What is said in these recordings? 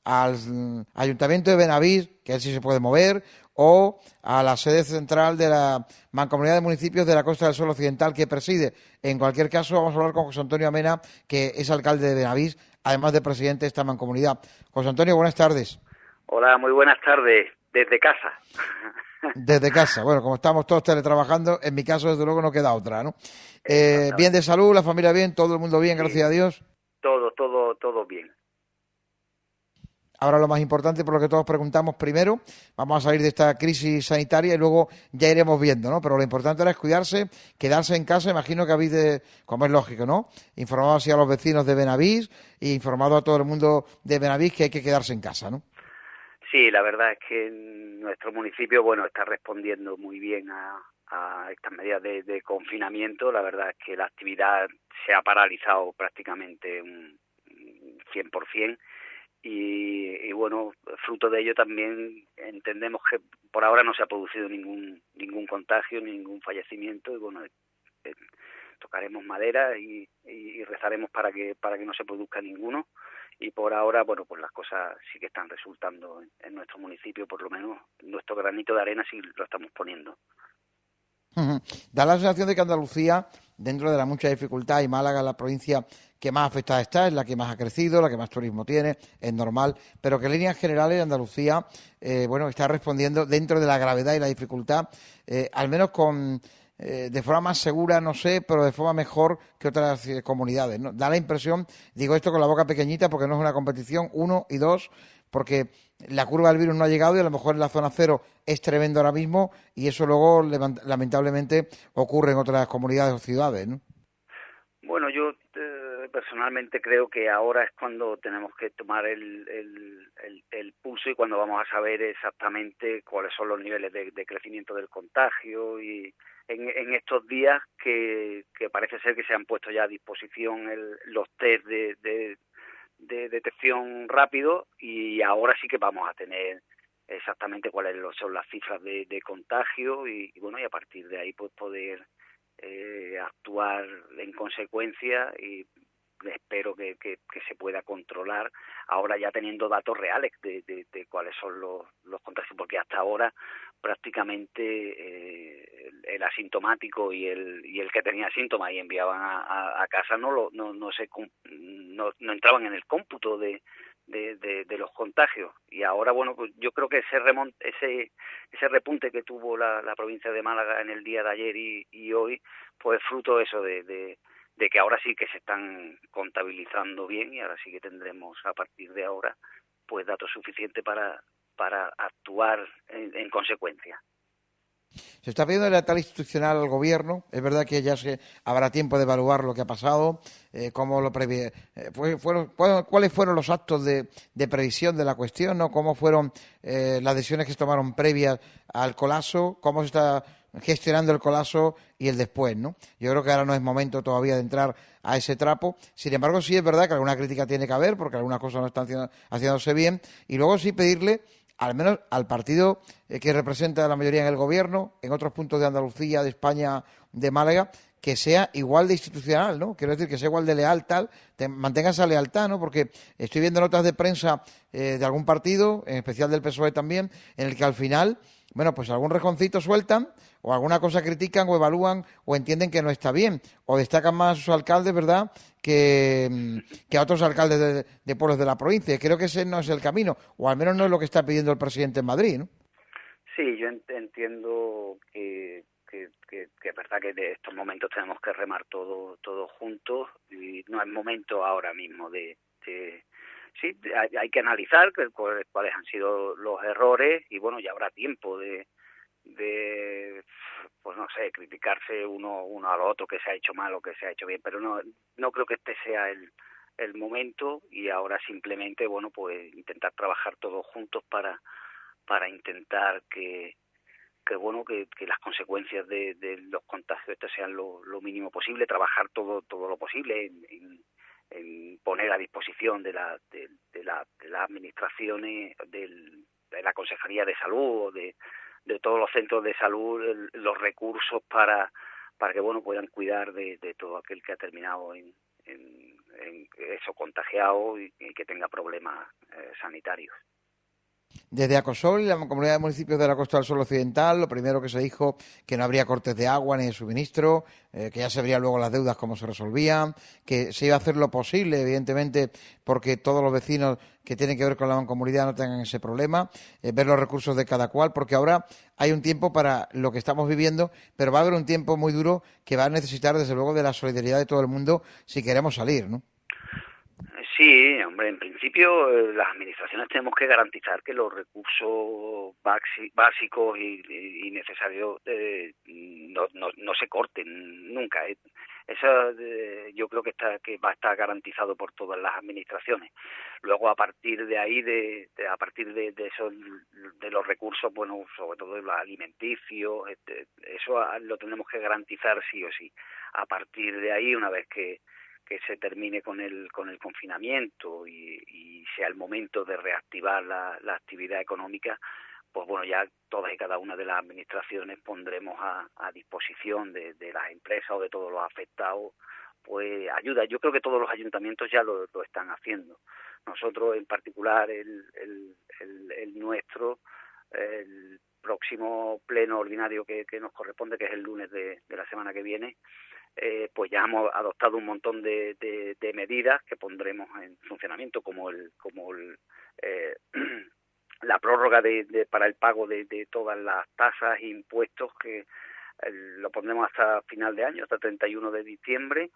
al Ayuntamiento de Benavís, que él sí se puede mover, o a la sede central de la Mancomunidad de Municipios de la Costa del Sol Occidental que preside. En cualquier caso, vamos a hablar con José Antonio Amena, que es alcalde de Benavís, además de presidente de esta mancomunidad. José Antonio, buenas tardes. Hola, muy buenas tardes, desde casa. Desde casa. Bueno, como estamos todos teletrabajando, en mi caso, desde luego, no queda otra, ¿no? Bien de Exactamente. salud, la familia bien, todo el mundo bien, Sí, gracias a Dios. todo bien. Ahora lo más importante, por lo que todos preguntamos primero, vamos a salir de esta crisis sanitaria y luego ya iremos viendo, ¿no? Pero lo importante ahora es cuidarse, quedarse en casa. Imagino que habéis, como es lógico, ¿no? Informado así a los vecinos de Benavís e informado a todo el mundo de Benavís que hay que quedarse en casa, ¿no? Sí, la verdad es que nuestro municipio, bueno, está respondiendo muy bien a estas medidas de confinamiento. La verdad es que la actividad se ha paralizado prácticamente un 100%. Y bueno, fruto de ello también entendemos que por ahora no se ha producido ningún contagio, ningún fallecimiento, y bueno, tocaremos madera y rezaremos para que no se produzca ninguno. Y por ahora, bueno, pues las cosas sí que están resultando en nuestro municipio, por lo menos nuestro granito de arena sí lo estamos poniendo. Da la sensación de que Andalucía, dentro de la mucha dificultad, y Málaga es la provincia que más afectada está, es la que más ha crecido, la que más turismo tiene, es normal, pero que en líneas generales Andalucía, bueno, está respondiendo dentro de la gravedad y la dificultad, al menos de forma más segura, no sé, pero de forma mejor que otras comunidades, ¿no? Da la impresión, digo esto con la boca pequeñita porque no es una competición, uno, y dos, porque la curva del virus no ha llegado y a lo mejor en la zona cero es tremendo ahora mismo y eso luego lamentablemente ocurre en otras comunidades o ciudades, ¿no? Bueno, yo personalmente creo que ahora es cuando tenemos que tomar el pulso y cuando vamos a saber exactamente cuáles son los niveles de crecimiento del contagio, y en estos días que parece ser que se han puesto ya a disposición los test de detección rápido, y ahora sí que vamos a tener exactamente cuáles son las cifras de contagio y bueno, y a partir de ahí pues poder actuar en consecuencia, y espero que se pueda controlar ahora ya teniendo datos reales de cuáles son los contagios, porque hasta ahora prácticamente el asintomático y el que tenía síntomas y enviaban a casa no entraban en el cómputo de los contagios. Y ahora, bueno, pues yo creo que ese repunte que tuvo la provincia de Málaga en el día de ayer y hoy, pues fruto de eso, de que ahora sí que se están contabilizando bien, y ahora sí que tendremos a partir de ahora pues datos suficientes para actuar en consecuencia. Se está pidiendo lealtad institucional al gobierno. Es verdad que ya habrá tiempo de evaluar lo que ha pasado, cómo lo cuáles fueron los actos de previsión de la cuestión, ¿no? Cómo fueron las decisiones que se tomaron previas al colapso, cómo se está gestionando el colapso y el después, ¿no? Yo creo que ahora no es momento todavía de entrar a ese trapo. Sin embargo, sí es verdad que alguna crítica tiene que haber, porque algunas cosas no están haciéndose bien, y luego sí pedirle al menos al partido que representa a la mayoría en el gobierno, en otros puntos de Andalucía, de España, de Málaga, que sea igual de institucional, ¿no? Quiero decir, que sea igual de leal, tal, mantenga esa lealtad, ¿no? Porque estoy viendo notas de prensa de algún partido, en especial del PSOE también, en el que al final, bueno, pues algún rejoncito sueltan, o alguna cosa critican, o evalúan, o entienden que no está bien, o destacan más a sus alcaldes, ¿verdad?, que a otros alcaldes de pueblos de la provincia. Creo que ese no es el camino, o al menos no es lo que está pidiendo el presidente en Madrid, ¿no? Sí, yo entiendo que es verdad que de estos momentos tenemos que remar todos juntos, y no es momento ahora mismo sí, hay que analizar cuáles han sido los errores, y bueno, ya habrá tiempo de pues no sé, criticarse uno al otro, que se ha hecho mal o que se ha hecho bien, pero no creo que este sea el momento, y ahora simplemente, bueno, pues intentar trabajar todos juntos para intentar que bueno, que las consecuencias de los contagios estos sean lo mínimo posible, trabajar todo lo posible en poner a disposición de las administraciones, de la Consejería de Salud o de todos los centros de salud, los recursos para que bueno, puedan cuidar de todo aquel que ha terminado en eso, contagiado y que tenga problemas sanitarios. Desde Acosol y la Comunidad de Municipios de la Costa del Sol Occidental, lo primero que se dijo que no habría cortes de agua ni de suministro, que ya se verían luego las deudas cómo se resolvían, que se iba a hacer lo posible, evidentemente, porque todos los vecinos que tienen que ver con la mancomunidad no tengan ese problema, ver los recursos de cada cual, porque ahora hay un tiempo para lo que estamos viviendo, pero va a haber un tiempo muy duro que va a necesitar, desde luego, de la solidaridad de todo el mundo si queremos salir, ¿no? Sí, hombre, en principio las administraciones tenemos que garantizar que los recursos básicos y necesarios no se corten nunca. Eso yo creo que va a estar garantizado por todas las administraciones. Luego, a partir de ahí, a partir de esos, de los recursos, bueno, sobre todo los alimenticios, eso lo tenemos que garantizar sí o sí. A partir de ahí, una vez que se termine con el confinamiento y sea el momento de reactivar la actividad económica, pues bueno, ya todas y cada una de las administraciones pondremos a disposición de las empresas o de todos los afectados pues ayuda. Yo creo que todos los ayuntamientos ya lo están haciendo. Nosotros en particular el nuestro, el próximo pleno ordinario que nos corresponde, que es el lunes de la semana que viene, pues ya hemos adoptado un montón de medidas que pondremos en funcionamiento, como la prórroga para el pago de todas las tasas e impuestos, que lo pondremos hasta final de año, hasta 31 de diciembre,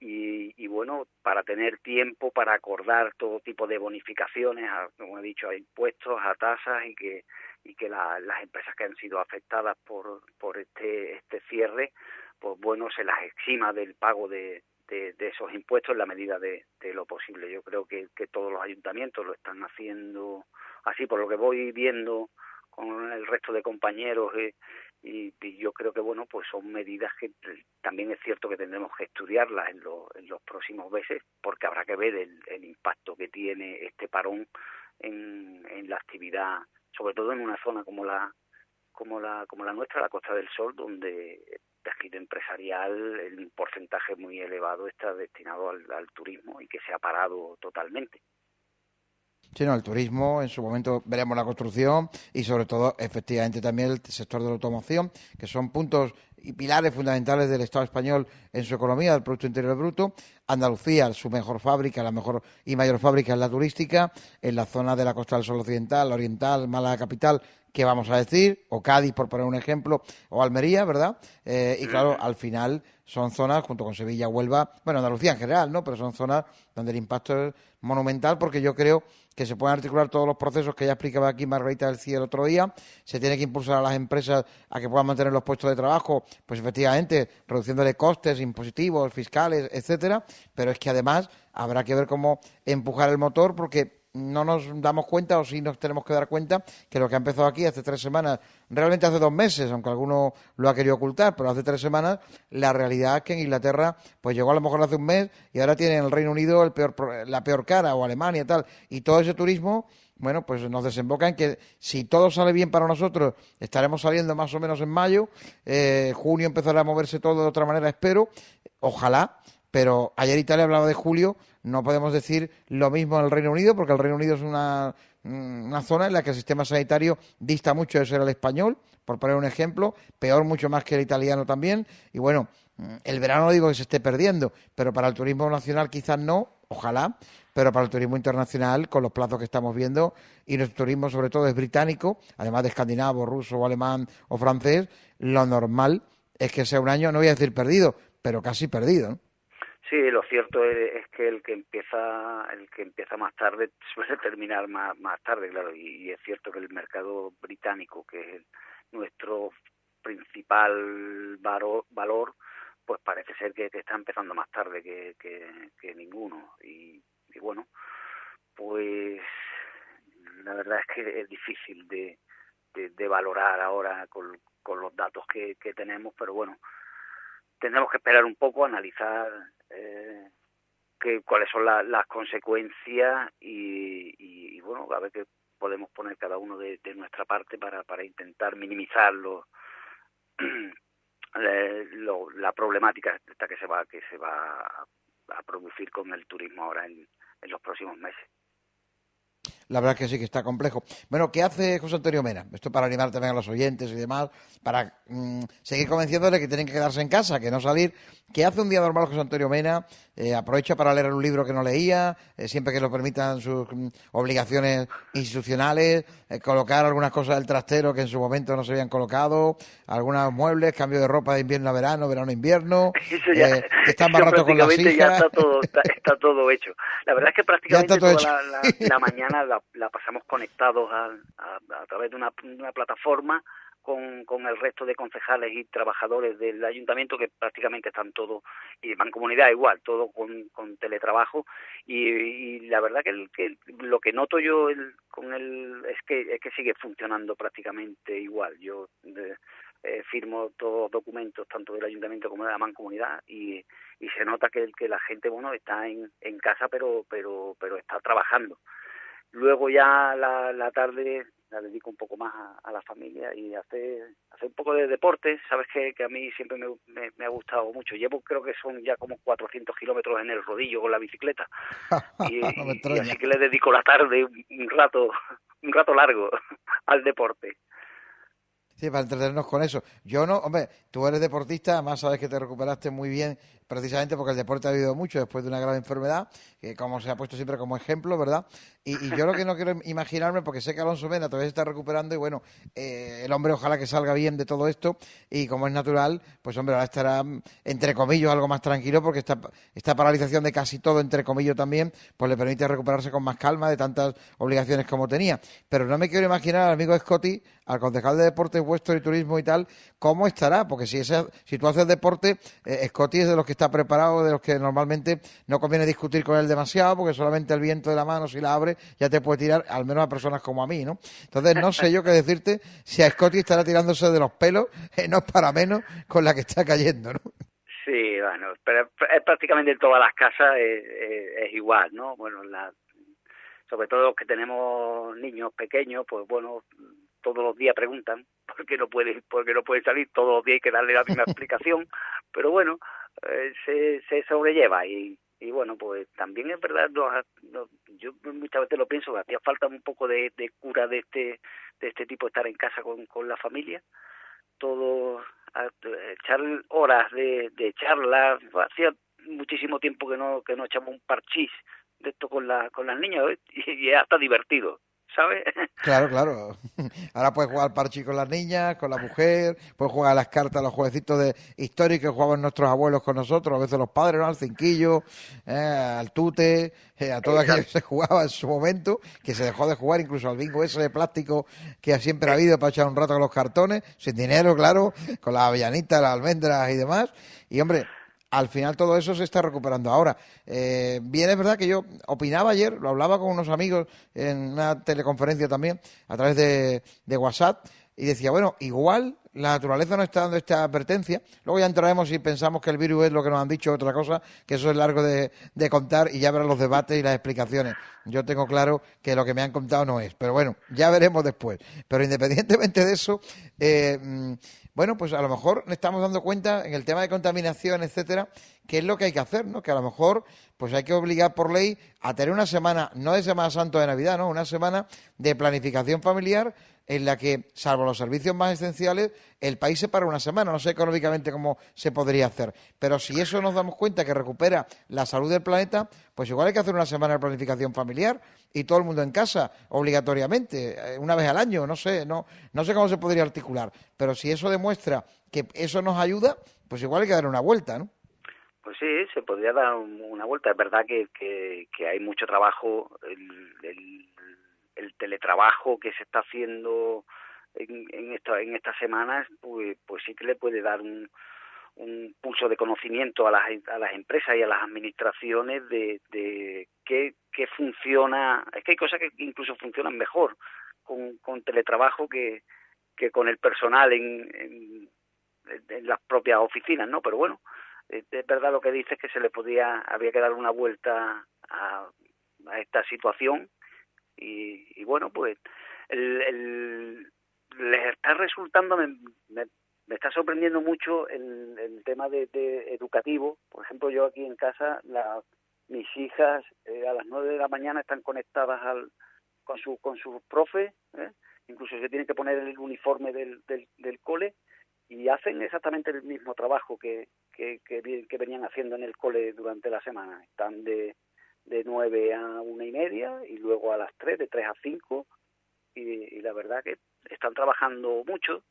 y bueno, para tener tiempo para acordar todo tipo de bonificaciones, como he dicho, a impuestos, a tasas, y que las empresas que han sido afectadas por este cierre, pues bueno, se las exima del pago de esos impuestos en la medida de lo posible. Yo creo que todos los ayuntamientos lo están haciendo así, por lo que voy viendo con el resto de compañeros, y yo creo que bueno, pues son medidas que también es cierto que tendremos que estudiarlas en los próximos meses, porque habrá que ver el impacto que tiene este parón en la actividad, sobre todo en una zona como la nuestra, la Costa del Sol, donde el tejido empresarial, el porcentaje muy elevado está destinado al turismo y que se ha parado totalmente. Sí, no, el turismo, en su momento veremos la construcción y sobre todo, efectivamente, también el sector de la automoción, que son puntos y pilares fundamentales del Estado español en su economía, del Producto Interior Bruto. Andalucía, su mejor fábrica, la mejor y mayor fábrica es la turística, en la zona de la Costa del Sol Occidental, Oriental, Málaga capital, ¿qué vamos a decir? O Cádiz, por poner un ejemplo, o Almería, ¿verdad? Y claro, al final son zonas, junto con Sevilla, Huelva, bueno, Andalucía en general, ¿no? Pero son zonas donde el impacto es monumental, porque yo creo que se pueden articular todos los procesos que ya explicaba aquí Margarita del CIE el otro día. Se tiene que impulsar a las empresas a que puedan mantener los puestos de trabajo, pues efectivamente, reduciéndole costes impositivos, fiscales, etcétera, pero es que además habrá que ver cómo empujar el motor, porque no nos damos cuenta, o sí nos tenemos que dar cuenta, que lo que ha empezado aquí hace 3 semanas, realmente hace 2 meses, aunque alguno lo ha querido ocultar, pero hace 3 semanas, la realidad es que en Inglaterra pues llegó a lo mejor hace un mes y ahora tiene en el Reino Unido la peor cara, o Alemania y tal, y todo ese turismo, bueno, pues nos desemboca en que si todo sale bien para nosotros, estaremos saliendo más o menos en mayo, junio empezará a moverse todo de otra manera, espero, ojalá. Pero ayer Italia hablaba de julio, no podemos decir lo mismo en el Reino Unido, porque el Reino Unido es una zona en la que el sistema sanitario dista mucho de ser el español, por poner un ejemplo, peor mucho más que el italiano también, y bueno, el verano no digo que se esté perdiendo, pero para el turismo nacional quizás no, ojalá, pero para el turismo internacional, con los plazos que estamos viendo, y nuestro turismo sobre todo es británico, además de escandinavo, ruso, o alemán o francés, lo normal es que sea un año, no voy a decir perdido, pero casi perdido, ¿no? Sí, lo cierto es que el que empieza más tarde suele terminar más tarde, claro, y es cierto que el mercado británico, que es nuestro principal valor, pues parece ser que está empezando más tarde que ninguno, y bueno, pues la verdad es que es difícil de valorar ahora con los datos que tenemos, pero bueno, tendremos que esperar un poco, analizar cuáles son las consecuencias y bueno, a ver qué podemos poner cada uno de nuestra parte para intentar minimizar la problemática esta que se va a producir con el turismo ahora en los próximos meses. La verdad es que sí que está complejo. Bueno, ¿qué hace José Antonio Mena? Esto para animar también a los oyentes y demás, para seguir convenciéndole que tienen que quedarse en casa, que no salir. ¿Qué hace un día normal José Antonio Mena? Aprovecha para leer un libro que no leía, siempre que lo permitan sus obligaciones institucionales, colocar algunas cosas del trastero que en su momento no se habían colocado, algunos muebles, cambio de ropa de invierno a verano, verano a invierno, Eso ya, que están eso baratos con las prácticamente ya hijas. está todo hecho. La verdad es que Ya está prácticamente todo toda hecho. la mañana la pasamos conectados a través de una plataforma con el resto de concejales y trabajadores del ayuntamiento, que prácticamente están todos, y de Mancomunidad igual, todo con teletrabajo, y la verdad que lo que noto yo es que sigue funcionando prácticamente igual. Yo firmo todos los documentos tanto del ayuntamiento como de la Mancomunidad, y se nota que la gente, bueno, está en casa, pero está trabajando. Luego ya la tarde la dedico un poco más a la familia y hacer un poco de deporte. Sabes que a mí siempre me ha gustado mucho. Llevo, creo que son ya como 400 kilómetros en el rodillo con la bicicleta, No me y extraña. así que le dedico la tarde un rato largo al deporte. Sí, para entretenernos con eso. Yo no, hombre, tú eres deportista, además sabes que te recuperaste muy bien, precisamente porque el deporte ha ayudado mucho después de una grave enfermedad, que como se ha puesto siempre como ejemplo, ¿verdad? Y yo lo que no quiero imaginarme, porque sé que Alonso Mena todavía se está recuperando y bueno, el hombre ojalá que salga bien de todo esto y como es natural, pues hombre, ahora estará, entre comillas, algo más tranquilo porque esta paralización de casi todo, entre comillas también, pues le permite recuperarse con más calma de tantas obligaciones como tenía. Pero no me quiero imaginar al amigo Scotty, al concejal de deportes vuestro y turismo y tal, cómo estará, porque si tú haces deporte, Scotty es de los que está preparado, de los que normalmente no conviene discutir con él demasiado, porque solamente el viento de la mano, si la abre, ya te puede tirar, al menos a personas como a mí, ¿no? Entonces no sé yo qué decirte si a Scotty estará tirándose de los pelos, no es para menos con la que está cayendo, ¿no? Sí, bueno, pero es prácticamente en todas las casas es igual, ¿no? Bueno, sobre todo los que tenemos niños pequeños, pues bueno, todos los días preguntan por qué no puede salir, todos los días hay que darle la misma explicación, pero bueno, se sobrelleva, y bueno, pues también es verdad, yo muchas veces lo pienso, que hacía falta un poco de cura de este tipo, estar en casa con la familia, todos echar horas de charla. Hacía muchísimo tiempo que no echamos un parchís de esto con las niñas, ¿eh? Y es hasta divertido, ¿sabes? Claro, claro. Ahora puedes jugar al parche con las niñas, con la mujer, puedes jugar a las cartas, a los jueguecitos de historia que jugaban nuestros abuelos con nosotros, a veces los padres, ¿no? Al cinquillo, al tute, a todo aquello que Exacto. se jugaba en su momento, que se dejó de jugar, incluso al bingo ese de plástico que siempre ha habido para echar un rato con los cartones, sin dinero, claro, con las avellanitas, las almendras y demás. Y hombre, al final todo eso se está recuperando ahora. Bien, es verdad que yo opinaba ayer, lo hablaba con unos amigos en una teleconferencia también, a través de WhatsApp, y decía, bueno, igual la naturaleza nos está dando esta advertencia, luego ya entraremos y pensamos que el virus es lo que nos han dicho, otra cosa, que eso es largo de contar y ya verán los debates y las explicaciones. Yo tengo claro que lo que me han contado no es, pero bueno, ya veremos después. Pero independientemente de eso, bueno, pues a lo mejor nos estamos dando cuenta en el tema de contaminación, etcétera, qué es lo que hay que hacer, ¿no? Que a lo mejor pues hay que obligar por ley a tener una semana, no de Semana Santa o de Navidad, ¿no? Una semana de planificación familiar en la que, salvo los servicios más esenciales, el país se para una semana. No sé económicamente cómo se podría hacer. Pero si eso nos damos cuenta que recupera la salud del planeta, pues igual hay que hacer una semana de planificación familiar y todo el mundo en casa, obligatoriamente, una vez al año, no sé cómo se podría articular. Pero si eso demuestra que eso nos ayuda, pues igual hay que dar una vuelta, ¿no? Pues sí, se podría dar una vuelta. Es verdad que hay mucho trabajo, el teletrabajo que se está haciendo en estas semanas, pues sí que le puede dar un pulso de conocimiento a las empresas y a las administraciones de qué funciona. Es que hay cosas que incluso funcionan mejor con teletrabajo que con el personal en las propias oficinas, ¿no? Pero bueno, es verdad lo que dices, que había que dar una vuelta a esta situación, y bueno, pues les está resultando, me me está sorprendiendo mucho el tema de educativo. Por ejemplo, yo aquí en casa, mis hijas a las 9 de la mañana están conectadas con sus profes, incluso se tienen que poner el uniforme del cole, y hacen exactamente el mismo trabajo que venían haciendo en el cole durante la semana. Están de 9 a 1:30 y luego a las 3, de 3 a 5, y la verdad que están trabajando mucho.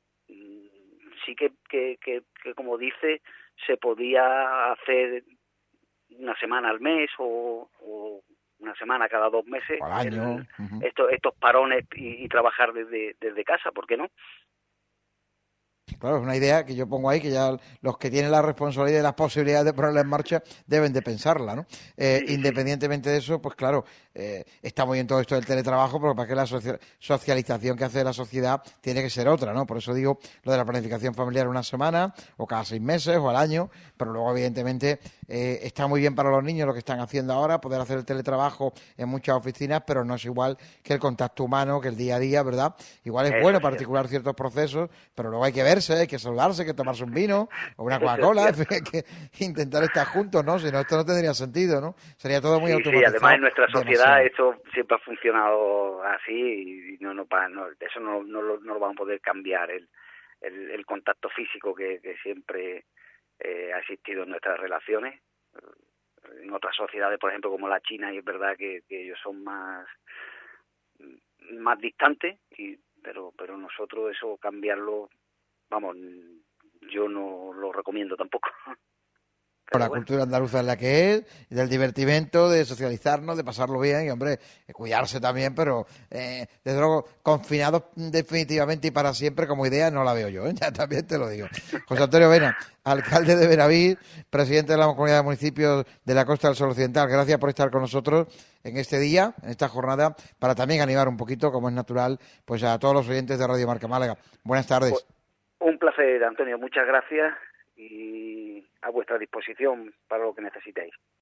Sí que como dice, se podía hacer una semana al mes o una semana cada 2 meses, al año. estos parones y trabajar desde casa, ¿por qué no? Claro, es una idea que yo pongo ahí, que ya los que tienen la responsabilidad y las posibilidades de ponerla en marcha deben de pensarla, ¿no? Sí, Independientemente de eso, pues claro, está muy bien todo esto del teletrabajo, pero para que la socialización que hace la sociedad tiene que ser otra, ¿no? Por eso digo lo de la planificación familiar una semana, o cada 6 meses, o al año, pero luego evidentemente está muy bien para los niños lo que están haciendo ahora, poder hacer el teletrabajo en muchas oficinas, pero no es igual que el contacto humano, que el día a día, ¿verdad? Igual es bueno para articular ciertos procesos, pero luego hay que verse, hay que saludarse, hay que tomarse un vino o una Coca-Cola, hay que intentar estar juntos, ¿no? Si no, esto no tendría sentido, ¿no? Sería todo muy automatizado. Sí, además en nuestra sociedad demasiado. esto siempre ha funcionado así, y eso no lo vamos a poder cambiar, el contacto físico que siempre ha existido en nuestras relaciones. En otras sociedades, por ejemplo, como la China, y es verdad que ellos son más distantes, pero nosotros eso cambiarlo, vamos, yo no lo recomiendo tampoco. La cultura andaluza es la que es, y del divertimento, de socializarnos, de pasarlo bien y, hombre, cuidarse también, pero desde luego, confinados definitivamente y para siempre como idea no la veo yo, ¿eh? Ya también te lo digo. José Antonio Vena, alcalde de Benaví, presidente de la Comunidad de Municipios de la Costa del Sol Occidental, gracias por estar con nosotros en este día, en esta jornada, para también animar un poquito, como es natural, pues a todos los oyentes de Radio Marca Málaga. Buenas tardes. Pues, un placer, Antonio, muchas gracias, y a vuestra disposición para lo que necesitéis.